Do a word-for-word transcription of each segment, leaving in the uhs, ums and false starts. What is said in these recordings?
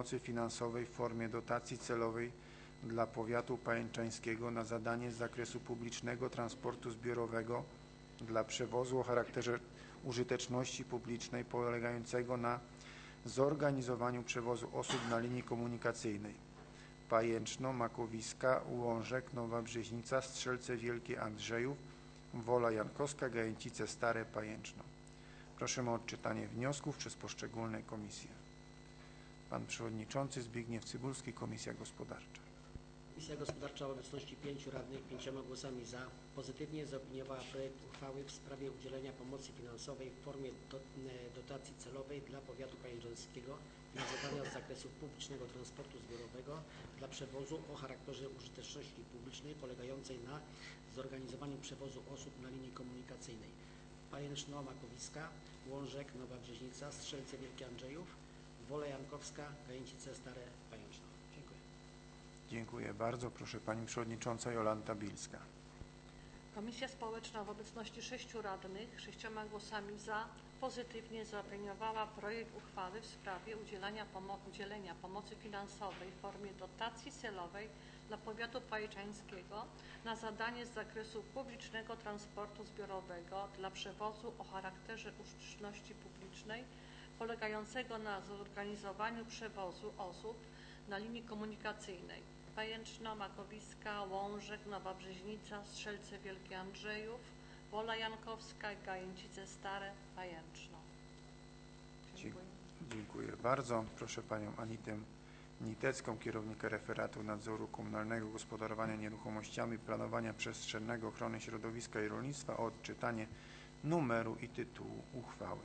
pomocy finansowej w formie dotacji celowej dla powiatu pajęczańskiego na zadanie z zakresu publicznego transportu zbiorowego dla przewozu o charakterze użyteczności publicznej polegającego na zorganizowaniu przewozu osób na linii komunikacyjnej Pajęczno, Makowiska, Łążek, Nowa Brzeźnica, Strzelce Wielkie, Andrzejów, Wola Jankowska, Gajęcice Stare, Pajęczno. Prosimy o odczytanie wniosków przez poszczególne komisje. Pan Przewodniczący Zbigniew Cybulski, Komisja Gospodarcza. Komisja Gospodarcza w obecności pięciu radnych pięcioma głosami za pozytywnie zaopiniowała projekt uchwały w sprawie udzielenia pomocy finansowej w formie do, dotacji celowej dla powiatu pajęczańskiego na zadania z zakresu publicznego transportu zbiorowego dla przewozu o charakterze użyteczności publicznej polegającej na zorganizowaniu przewozu osób na linii komunikacyjnej Pajęczno, Makowiska, Łążek, Nowa Brzeźnica, Strzelce Wielkie, Andrzejów, Wola Jankowska, Gajęcice Stare, Pajęczno. Dziękuję. Dziękuję bardzo. Proszę Pani Przewodnicząca Jolanta Bilska. Komisja Społeczna w obecności sześciu radnych, sześcioma głosami za, pozytywnie zaopiniowała projekt uchwały w sprawie udzielania, pomo udzielenia pomocy finansowej w formie dotacji celowej dla powiatu pajęczańskiego na zadanie z zakresu publicznego transportu zbiorowego dla przewozu o charakterze użyteczności publicznej polegającego na zorganizowaniu przewozu osób na linii komunikacyjnej Pajęczno, Makowiska, Łążek, Nowa Brzeźnica, Strzelce Wielkie, Andrzejów, Wola Jankowska, Gajęcice Stare, Pajęczno. Dziękuję. Dziękuję bardzo. Proszę Panią Anitę Nitecką, kierownika referatu nadzoru komunalnego, gospodarowania nieruchomościami, planowania przestrzennego, ochrony środowiska i rolnictwa o odczytanie numeru i tytułu uchwały.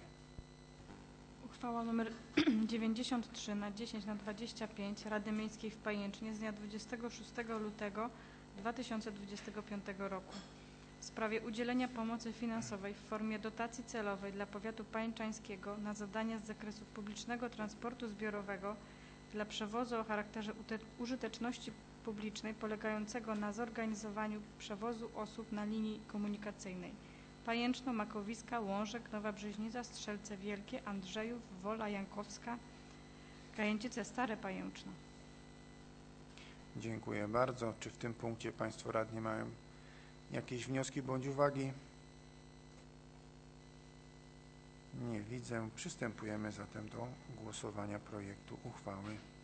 Uchwała nr dziewięćdziesiąt trzy na dziesięć na dwadzieścia pięć Rady Miejskiej w Pajęcznie z dnia dwudziestego szóstego lutego dwa tysiące dwudziestego piątego roku w sprawie udzielenia pomocy finansowej w formie dotacji celowej dla powiatu pajęczańskiego na zadania z zakresu publicznego transportu zbiorowego dla przewozu o charakterze użyteczności publicznej polegającego na zorganizowaniu przewozu osób na linii komunikacyjnej Pajęczno, Makowiska, Łążek, Nowa Brzeźnica, Strzelce Wielkie, Andrzejów, Wola Jankowska, Gajęcice Stare, Pajęczno. Dziękuję bardzo. Czy w tym punkcie Państwo radni mają jakieś wnioski bądź uwagi? Nie widzę. Przystępujemy zatem do głosowania projektu uchwały.